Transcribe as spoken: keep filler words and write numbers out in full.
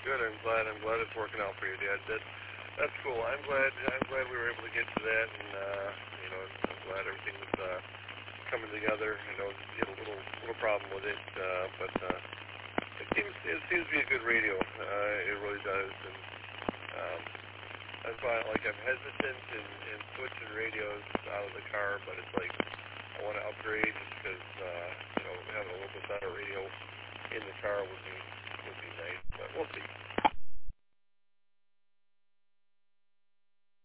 Good. I'm glad. I'm glad it's working out for you, Dad. That, that's cool. I'm glad. I'm glad we were able to get to that, and uh, you know, I'm glad everything's uh, coming together. You know, you had a little little problem with it, uh, but uh, it seems it seems to be a good radio. Uh, it really does, and um, that's why like I'm hesitant in, in switching radios out of the car, but it's like I want to upgrade just because uh, you know having a little bit better radio in the car would be would be nice, but we'll see.